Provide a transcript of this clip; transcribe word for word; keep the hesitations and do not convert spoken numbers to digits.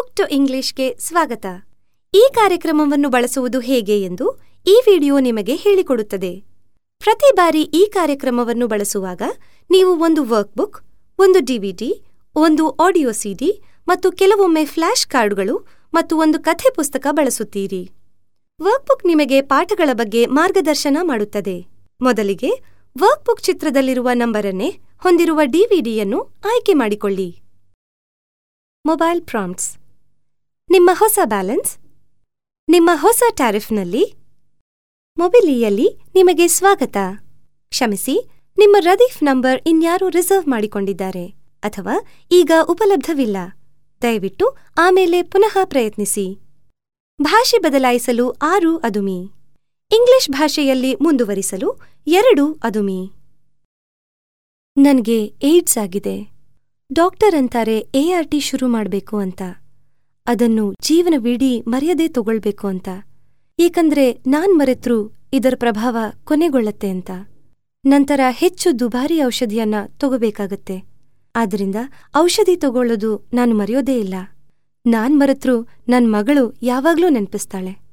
Speak to ಇಂಗ್ಲಿಷ್ಗೆ ಸ್ವಾಗತ. ಈ ಕಾರ್ಯಕ್ರಮವನ್ನು ಬಳಸುವುದು ಹೇಗೆ ಎಂದು ಈ ವಿಡಿಯೋ ನಿಮಗೆ ಹೇಳಿಕೊಡುತ್ತದೆ. ಪ್ರತಿ ಬಾರಿ ಈ ಕಾರ್ಯಕ್ರಮವನ್ನು ಬಳಸುವಾಗ ನೀವು ಒಂದು ವರ್ಕ್ಬುಕ್, ಒಂದು ಡಿವಿಡಿ, ಒಂದು ಆಡಿಯೋ ಸಿಡಿ ಮತ್ತು ಕೆಲವೊಮ್ಮೆ ಫ್ಲ್ಯಾಶ್ ಕಾರ್ಡ್ಗಳು ಮತ್ತು ಒಂದು ಕಥೆ ಪುಸ್ತಕ ಬಳಸುತ್ತೀರಿ. ವರ್ಕ್ಬುಕ್ ನಿಮಗೆ ಪಾಠಗಳ ಬಗ್ಗೆ ಮಾರ್ಗದರ್ಶನ ಮಾಡುತ್ತದೆ. ಮೊದಲಿಗೆ ವರ್ಕ್ಬುಕ್ ಚಿತ್ರದಲ್ಲಿರುವ ನಂಬರನ್ನೇ ಹೊಂದಿರುವ ಡಿವಿಡಿಯನ್ನು ಆಯ್ಕೆ ಮಾಡಿಕೊಳ್ಳಿ. Mobile prompts. ನಿಮ್ಮ ಹೊಸ ಬ್ಯಾಲೆನ್ಸ್, ನಿಮ್ಮ ಹೊಸ ಟ್ಯಾರಿಫ್ನಲ್ಲಿ ಮೊಬಿಲಿಯಲ್ಲಿ ನಿಮಗೆ ಸ್ವಾಗತ. ಕ್ಷಮಿಸಿ, ನಿಮ್ಮ ರದೀಫ್ ನಂಬರ್ ಇನ್ಯಾರೋ ರಿಸರ್ವ್ ಮಾಡಿಕೊಂಡಿದ್ದಾರೆ ಅಥವಾ ಈಗ ಉಪಲಬ್ಧವಿಲ್ಲ. ದಯವಿಟ್ಟು ಆಮೇಲೆ ಪುನಃ ಪ್ರಯತ್ನಿಸಿ. ಭಾಷೆ ಬದಲಾಯಿಸಲು ಆರು ಅದುಮಿ. ಇಂಗ್ಲಿಷ್ ಭಾಷೆಯಲ್ಲಿ ಮುಂದುವರಿಸಲು ಎರಡು ಅದುಮಿ. ನನ್ಗೆ ಏಡ್ಸ್ ಆಗಿದೆ. ಡಾಕ್ಟರ್ ಅಂತಾರೆ ಎ ಆರ್ ಟಿ ಶುರು ಮಾಡ್ಬೇಕು ಅಂತ. ಅದನ್ನು ಜೀವನವಿಡೀ ಮರೆಯದೇ ತಗೊಳ್ಬೇಕು ಅಂತ. ಏಕಂದ್ರೆ ನಾನ್ ಮರೆತ್ರೂ ಇದರ ಪ್ರಭಾವ ಕೊನೆಗೊಳ್ಳತ್ತೆ ಅಂತ. ನಂತರ ಹೆಚ್ಚು ದುಬಾರಿ ಔಷಧಿಯನ್ನ ತಗೋಬೇಕಾಗತ್ತೆ. ಆದ್ರಿಂದ ಔಷಧಿ ತಗೊಳ್ಳೋದು ನಾನು ಮರೆಯೋದೇ ಇಲ್ಲ. ನಾನ್ ಮರೆತ್ರೂ ನನ್ ಮಗಳು ಯಾವಾಗ್ಲೂ ನೆನ್ಪಿಸ್ತಾಳೆ.